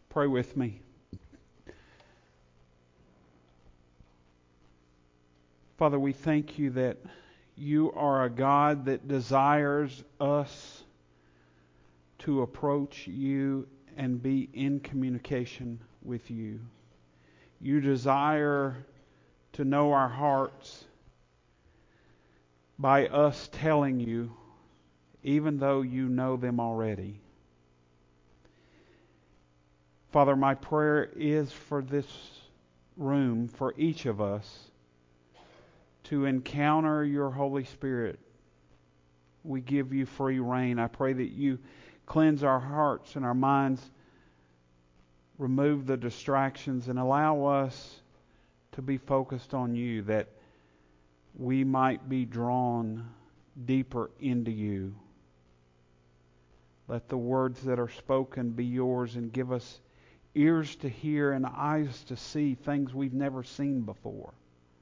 Pray with me. Father, we thank you that you are a God that desires us to approach you and be in communication with you. You desire to know our hearts by us telling you, even though you know them already. Father, my prayer is for this room, for each of us, to encounter your Holy Spirit. We give you free reign. I pray that you cleanse our hearts and our minds, remove the distractions, and allow us to be focused on you, that we might be drawn deeper into you. Let the words that are spoken be yours, and give us ears to hear and eyes to see things we've never seen before.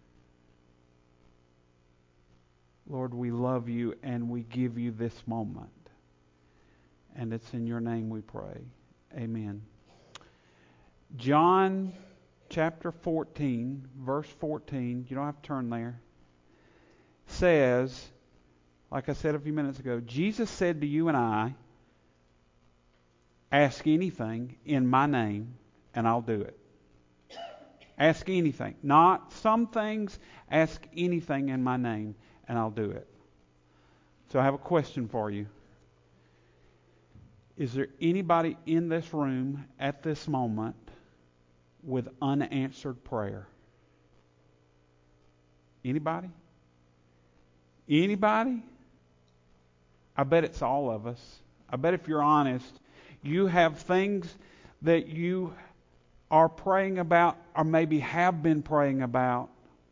Lord, we love you and we give you this moment. And it's in your name we pray. Amen. John chapter 14, verse 14, you don't have to turn there, says, like I said a few minutes ago, Jesus said to you and I, ask anything in my name and I'll do it. Ask anything. Not some things. Ask anything in my name and I'll do it. So I have a question for you. Is there anybody in this room at this moment with unanswered prayer? Anybody? Anybody? I bet it's all of us. I bet if you're honest, you have things that you are praying about or maybe have been praying about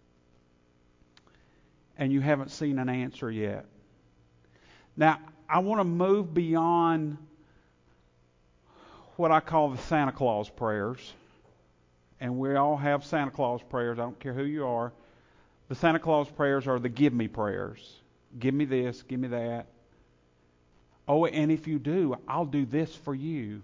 and you haven't seen an answer yet. Now, I want to move beyond what I call the Santa Claus prayers. And we all have Santa Claus prayers. I don't care who you are. The Santa Claus prayers are the give me prayers. Give me this, give me that. Oh, and if you do, I'll do this for you.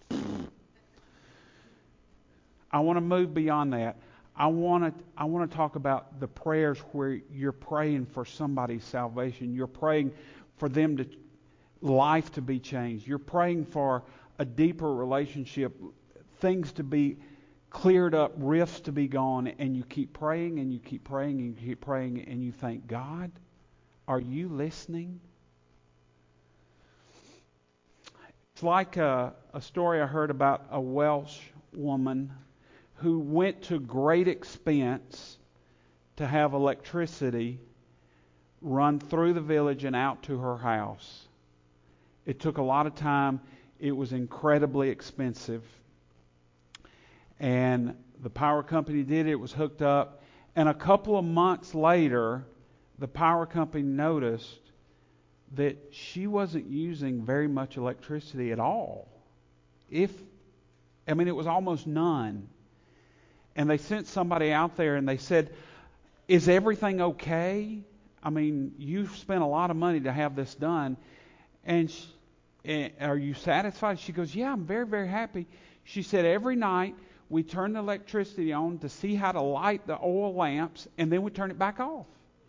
I want to move beyond that. I want to talk about the prayers where you're praying for somebody's salvation. You're praying for them to life to be changed. You're praying for a deeper relationship, things to be cleared up, rifts to be gone, and you keep praying and you keep praying and you keep praying and you think, God, are you listening? It's like a story I heard about a Welsh woman who went to great expense to have electricity run through the village and out to her house. It took a lot of time. It was incredibly expensive. And the power company did it. It was hooked up. And a couple of months later, the power company noticed that she wasn't using very much electricity at all. It was almost none. And they sent somebody out there and they said, is everything okay? I mean, you've spent a lot of money to have this done. And are you satisfied? She goes, yeah, I'm very, very happy. She said, every night we turn the electricity on to see how to light the oil lamps, and then we turn it back off.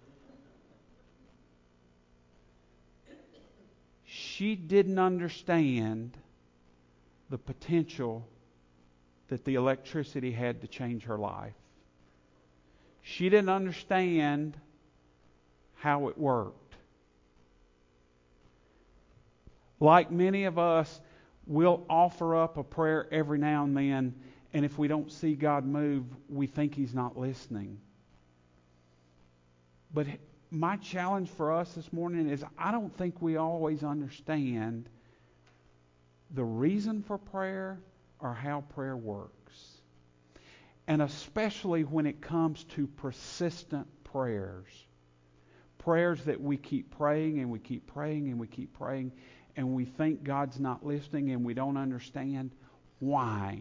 She didn't understand the potential that the electricity had to change her life. She didn't understand how it worked. Like many of us, we'll offer up a prayer every now and then, and if we don't see God move, we think He's not listening. But my challenge for us this morning is I don't think we always understand the reason for prayer or how prayer works. And especially when it comes to persistent prayers. Prayers that we keep praying and we keep praying and we keep praying, and we think God's not listening and we don't understand why.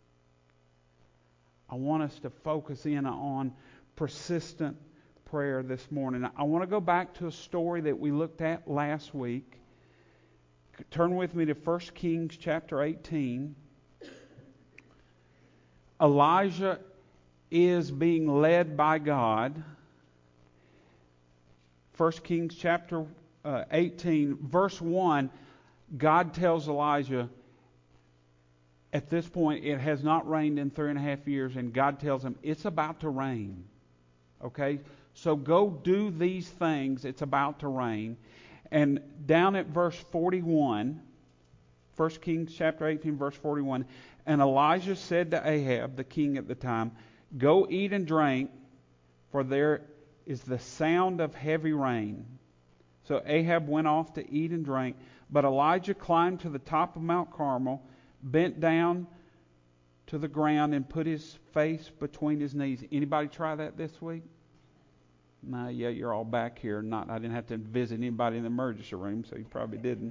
I want us to focus in on persistent prayer this morning. I want to go back to a story that we looked at last week. Turn with me to 1 Kings chapter 18. Elijah is being led by God. 1 Kings chapter 18, verse 1, God tells Elijah, at this point, it has not rained in 3.5 years, and God tells him, it's about to rain. Okay? So go do these things. It's about to rain. And down at verse 41, 1 Kings chapter 18, verse 41, and Elijah said to Ahab, the king at the time, go eat and drink, for there is the sound of heavy rain. So Ahab went off to eat and drink, but Elijah climbed to the top of Mount Carmel, bent down to the ground, and put his face between his knees. Anybody try that this week? No, yeah, you're all back here. I didn't have to visit anybody in the emergency room, so you probably didn't.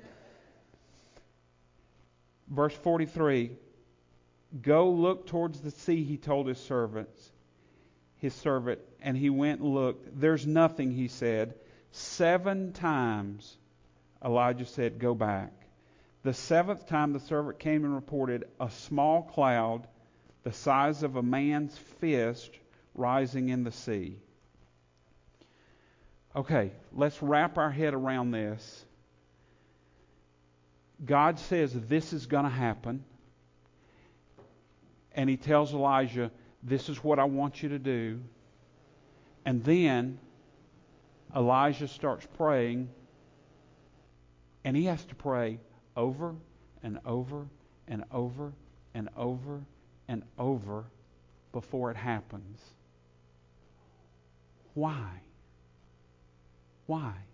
Verse 43, go look towards the sea, he told his servant, and he went and looked. There's nothing, he said. 7 times Elijah said, go back. The 7th time the servant came and reported a small cloud the size of a man's fist rising in the sea. Okay, let's wrap our head around this. God says this is going to happen. And he tells Elijah, this is what I want you to do. And then Elijah starts praying. And he has to pray over and over and over and over and over before it happens. Why? Why?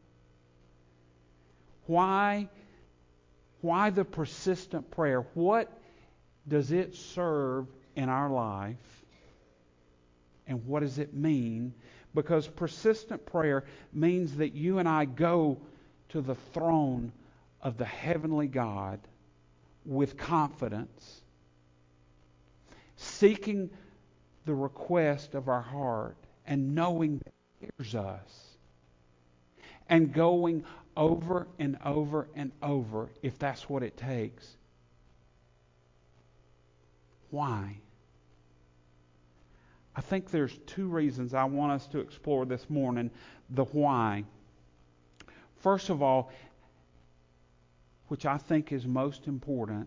Why the persistent prayer? What does it serve in our life? And what does it mean? Because persistent prayer means that you and I go to the throne of the heavenly God with confidence, seeking the request of our heart and knowing that He hears us, and going over and over and over if that's what it takes. Why? I think there's 2 reasons I want us to explore this morning the why. First of all, which I think is most important,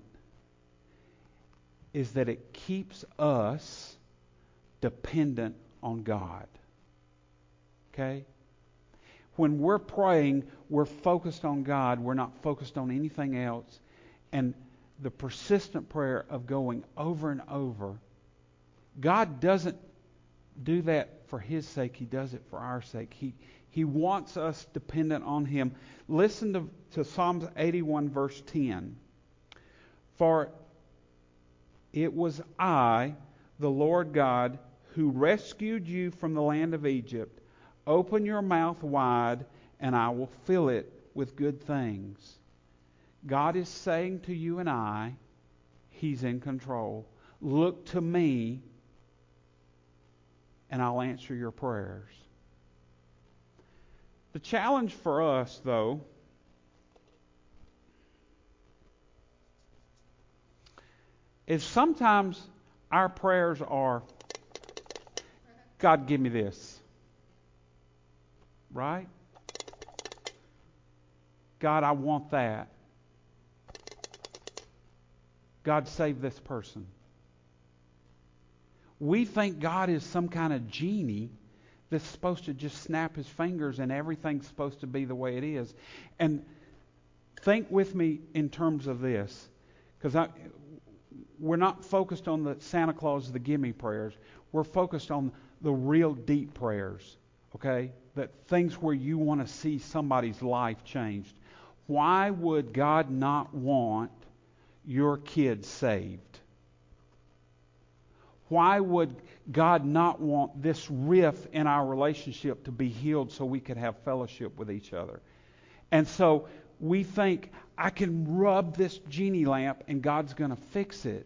is that it keeps us dependent on God. Okay? When we're praying, we're focused on God. We're not focused on anything else. And the persistent prayer of going over and over, God doesn't do that for His sake. He does it for our sake. He wants us dependent on Him. Listen to Psalms 81, verse 10. For it was I, the Lord God, who rescued you from the land of Egypt. Open your mouth wide, and I will fill it with good things. God is saying to you and I, He's in control. Look to me, and I'll answer your prayers. The challenge for us, though, is sometimes our prayers are, God, give me this. Right? God, I want that. God, save this person. We think God is some kind of genie that's supposed to just snap His fingers and everything's supposed to be the way it is. And think with me in terms of this, because we're not focused on the Santa Claus, the gimme prayers. We're focused on the real deep prayers, okay? That things where you want to see somebody's life changed. Why would God not want your kids saved? Why would God not want this rift in our relationship to be healed so we could have fellowship with each other? And so we think, I can rub this genie lamp and God's going to fix it.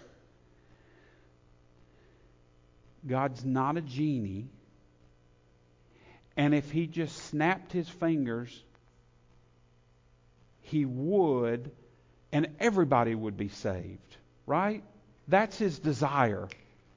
God's not a genie. And if He just snapped His fingers, He would, and everybody would be saved. Right? That's His desire.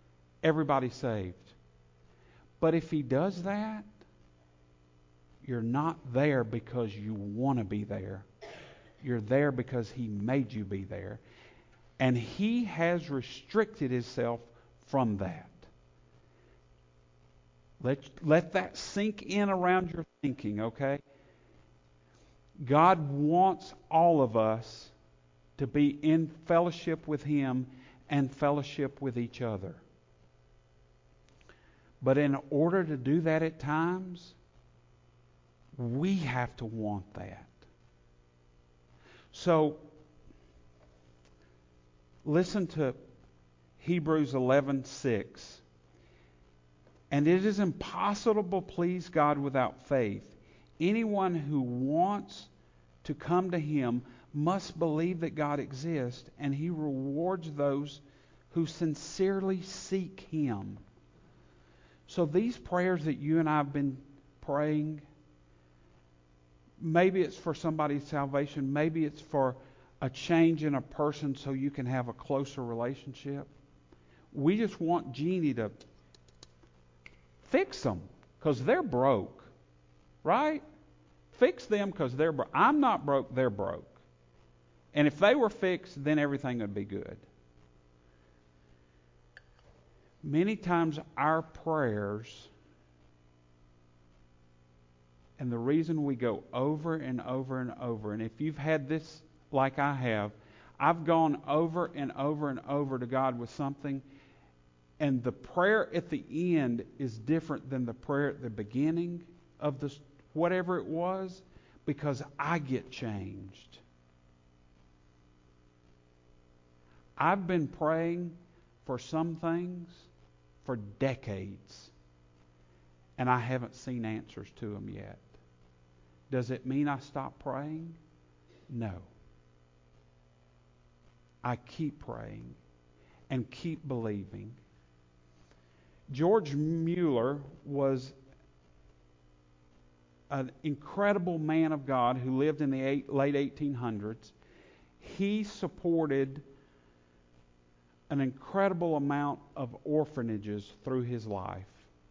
everybody saved. But if He does that, you're not there because you want to be there. You're there because He made you be there. And He has restricted Himself from that. Let that sink in around your thinking, okay? God wants all of us to be in fellowship with Him and fellowship with each other. But in order to do that at times, we have to want that. So, listen to Hebrews 11:6. And it is impossible to please God without faith. Anyone who wants to come to Him must believe that God exists, and He rewards those who sincerely seek Him. So these prayers that you and I have been praying, maybe it's for somebody's salvation, maybe it's for a change in a person so you can have a closer relationship. We just want Jeannie to fix them because they're broke, right? Fix them because they're broke. I'm not broke, they're broke. And if they were fixed, then everything would be good. Many times our prayers, and the reason we go over and over and over, and if you've had this like I have, I've gone over and over and over to God with something, and the prayer at the end is different than the prayer at the beginning of this, whatever it was, because I get changed. I've been praying for some things for decades, and I haven't seen answers to them yet. Does it mean I stop praying? No. I keep praying and keep believing. George Mueller was an incredible man of God who lived in the late 1800s. He supported an incredible amount of orphanages through his life.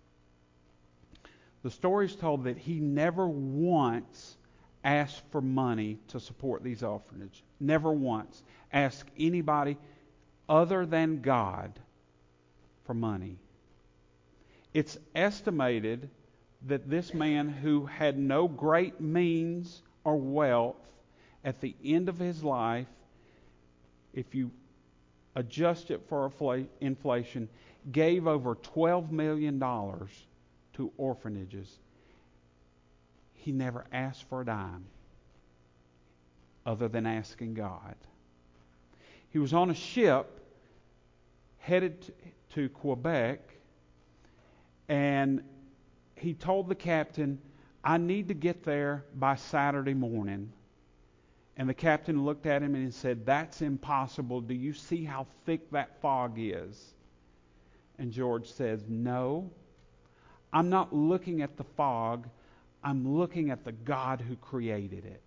The story is told that he never once asked for money to support these orphanages. Never once asked anybody other than God for money. It's estimated that this man, who had no great means or wealth, at the end of his life, if you adjust it for inflation, gave over $12 million to orphanages. He never asked for a dime other than asking God. He was on a ship headed to Quebec, and he told the captain, I need to get there by Saturday morning. And the captain looked at him and he said, that's impossible. Do you see how thick that fog is? And George says, no, I'm not looking at the fog. I'm looking at the God who created it.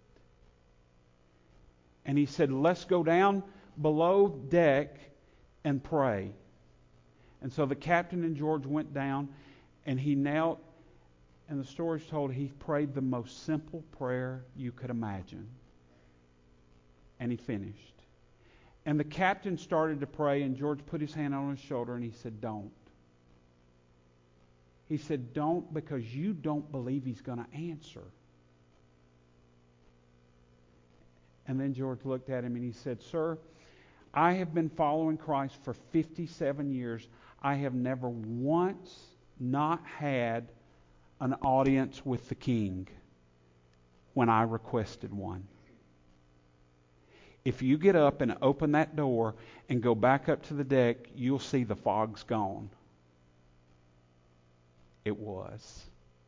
And he said, let's go down below deck and pray. And so the captain and George went down, and he knelt, and the story's told he prayed the most simple prayer you could imagine. And he finished. And the captain started to pray, and George put his hand on his shoulder, and he said, don't. He said, don't, because you don't believe he's going to answer. And then George looked at him and he said, sir, I have been following Christ for 57 years. I have never once not had an audience with the king when I requested one. If you get up and open that door and go back up to the deck, you'll see the fog's gone. It was.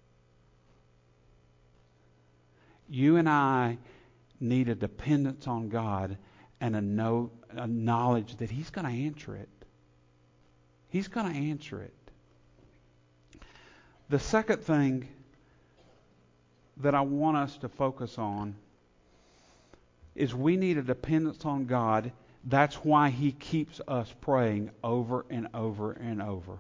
You and I need a dependence on God and a knowledge that He's going to answer it. He's going to answer it. The second thing that I want us to focus on is we need a dependence on God That's why He keeps us praying over and over and over.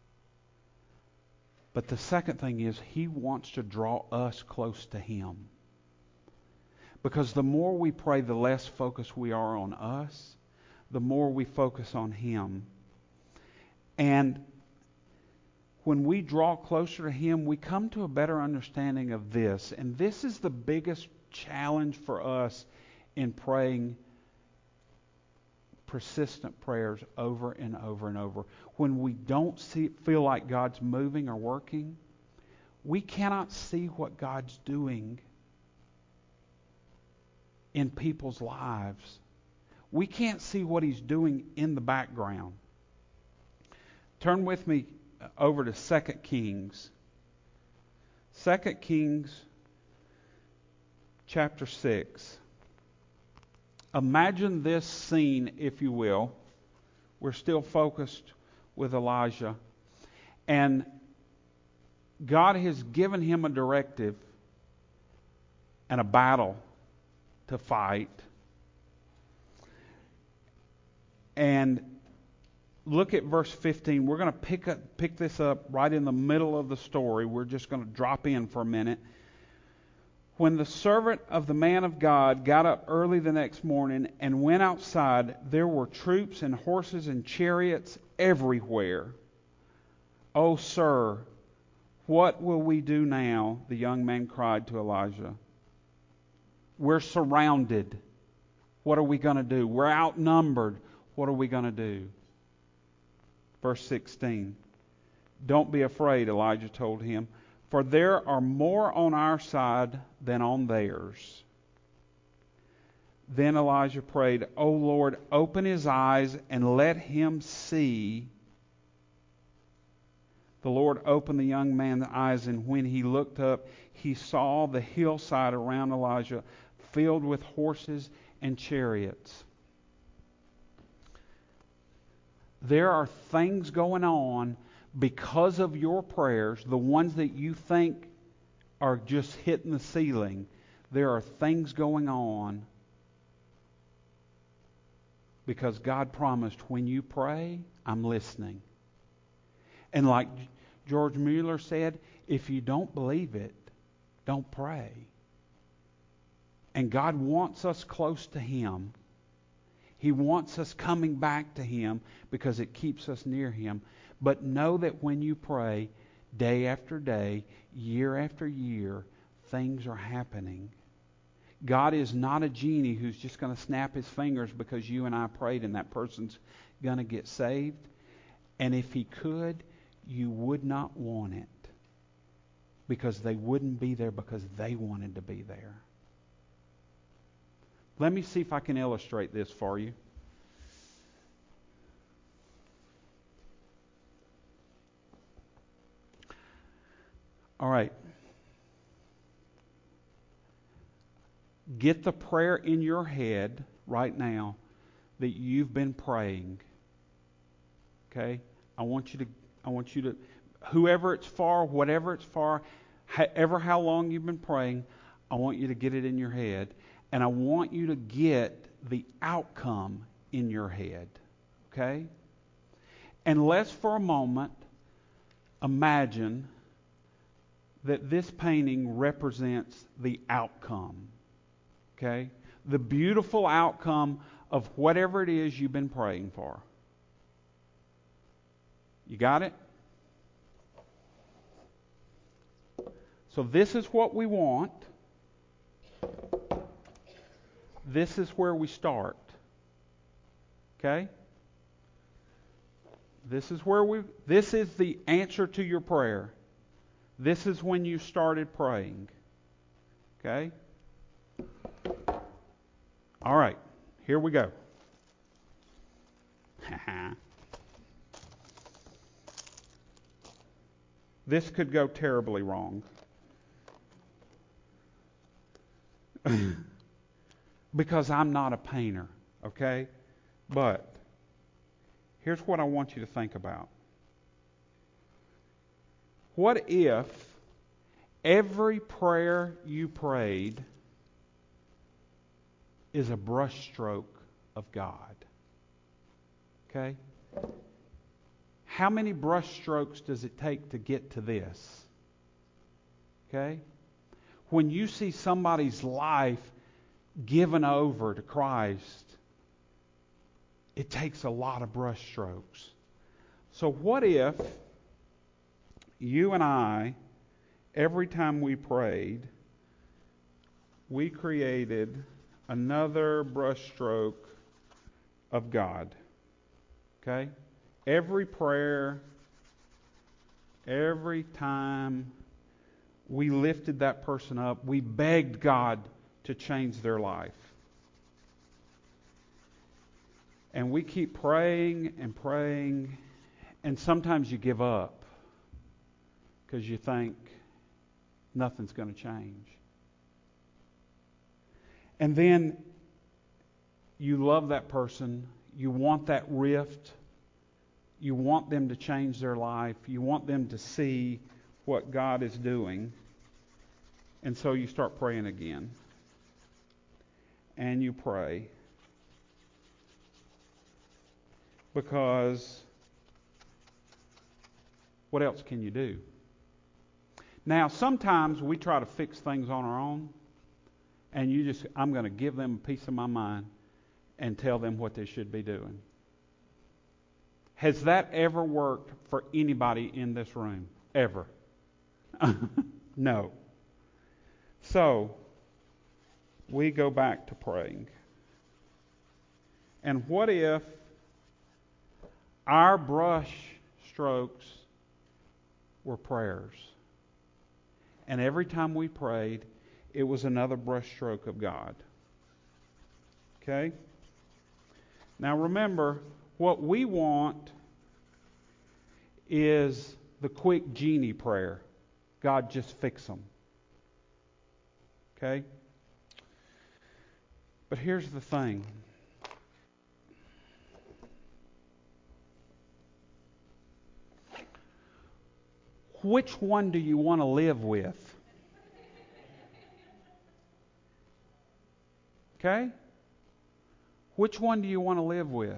But the second thing is He wants to draw us close to Him. Because the more we pray, the less focused we are on us, the more we focus on Him. And when we draw closer to Him, we come to a better understanding of this. And this is the biggest challenge for us in praying persistent prayers over and over and over. When we don't feel like God's moving or working, we cannot see what God's doing in people's lives. We can't see what He's doing in the background. Turn with me over to 2 Kings. 2 Kings chapter 6. Imagine this scene, if you will. We're still focused with Elijah. And God has given him a directive and a battle to fight. And look at verse 15. We're going to pick this up right in the middle of the story. We're just going to drop in for a minute. When the servant of the man of God got up early the next morning and went outside, there were troops and horses and chariots everywhere. "Oh, sir, what will we do now?" the young man cried to Elijah. "We're surrounded. What are we going to do? We're outnumbered. What are we going to do?" Verse 16. "Don't be afraid," Elijah told him, "for there are more on our side than on theirs." Then Elijah prayed, "O Lord, open his eyes and let him see." The Lord opened the young man's eyes, and when he looked up, he saw the hillside around Elijah filled with horses and chariots. There are things going on because of your prayers, the ones that you think are just hitting the ceiling. There are things going on because God promised, when you pray, I'm listening. And like George Mueller said, if you don't believe it, don't pray. And God wants us close to Him. He wants us coming back to Him because it keeps us near Him. But know that when you pray, day after day, year after year, things are happening. God is not a genie who's just going to snap his fingers because you and I prayed and that person's going to get saved. And if He could, you would not want it because they wouldn't be there because they wanted to be there. Let me see if I can illustrate this for you. All right. Get the prayer in your head right now that you've been praying. Okay? I want you to, whoever it's for, whatever it's for, how long you've been praying, I want you to get it in your head. And I want you to get the outcome in your head. Okay? And let's for a moment imagine that this painting represents the outcome. Okay? The beautiful outcome of whatever it is you've been praying for. You got it? So this is what we want. This is where we start. Okay? This is the answer to your prayer. This is when you started praying. Okay? All right. Here we go. This could go terribly wrong. Because I'm not a painter, okay? But here's what I want you to think about. What if every prayer you prayed is a brushstroke of God? Okay? How many brush strokes does it take to get to this? Okay? When you see somebody's life given over to Christ, it takes a lot of brush strokes. So what if you and I, every time we prayed, we created another brush stroke of God? Okay? Every prayer, every time we lifted that person up, we begged God to change their life. And we keep praying and praying, and sometimes you give up because you think nothing's going to change. And then you love that person, you want that rift, you want them to change their life, you want them to see what God is doing, and so you start praying again. And you pray. Because what else can you do? Now, sometimes we try to fix things on our own, and I'm going to give them a piece of my mind and tell them what they should be doing. Has that ever worked for anybody in this room? Ever? No. So, we go back to praying. And what if our brush strokes were prayers? And every time we prayed, it was another brush stroke of God. Okay? Now remember, what we want is the quick genie prayer. God, just fix them. Okay? But here's the thing. Which one do you want to live with? Okay? Which one do you want to live with?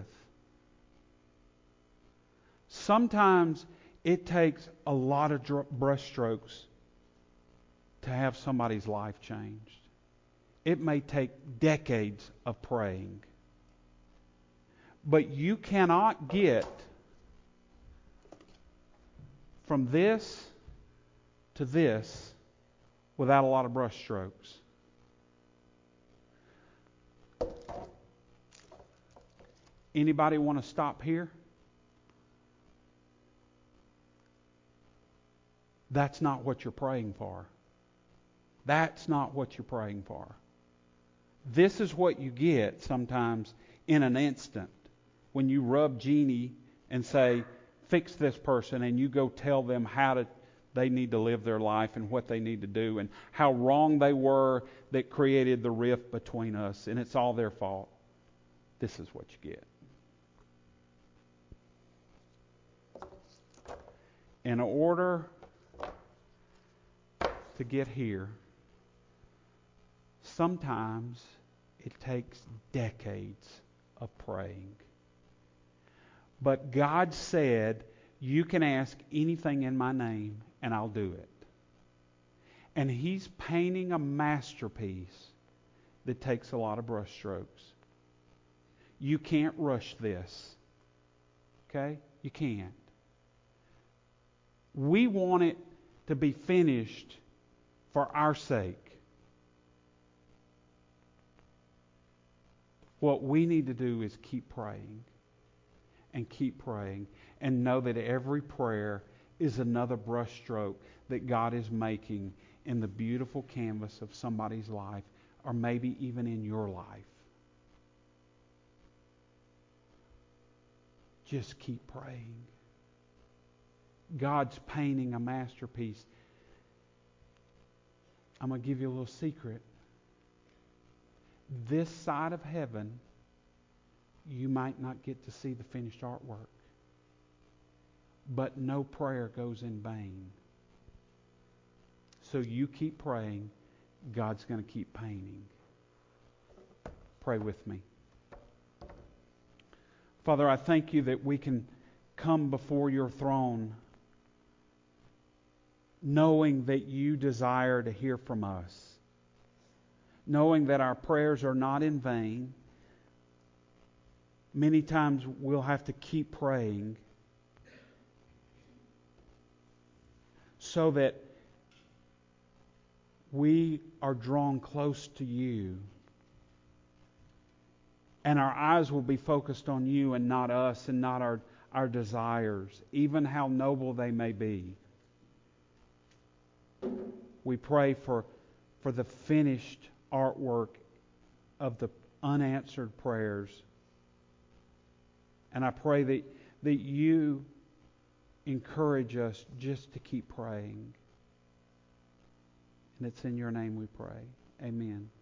Sometimes it takes a lot of brush strokes to have somebody's life changed. It may take decades of praying. But you cannot get from this to this without a lot of brush strokes. Anybody want to stop here? That's not what you're praying for. That's not what you're praying for. This is what you get sometimes in an instant when you rub genie and say, fix this person, and you go tell them how they need to live their life and what they need to do and how wrong they were that created the rift between us, and it's all their fault. This is what you get. In order to get here, sometimes it takes decades of praying. But God said, you can ask anything in my name and I'll do it. And He's painting a masterpiece that takes a lot of brush strokes. You can't rush this. Okay? You can't. We want it to be finished for our sake. What we need to do is keep praying and keep praying and know that every prayer is another brushstroke that God is making in the beautiful canvas of somebody's life, or maybe even in your life. Just keep praying. God's painting a masterpiece. I'm going to give you a little secret. This side of heaven, you might not get to see the finished artwork. But no prayer goes in vain. So you keep praying. God's going to keep painting. Pray with me. Father, I thank you that we can come before your throne knowing that you desire to hear from us, knowing that our prayers are not in vain. Many times we'll have to keep praying so that we are drawn close to you, and our eyes will be focused on you and not us and not our desires, even how noble they may be. We pray for the finished artwork of the unanswered prayers. And I pray that you encourage us just to keep praying. And it's in your name we pray. Amen.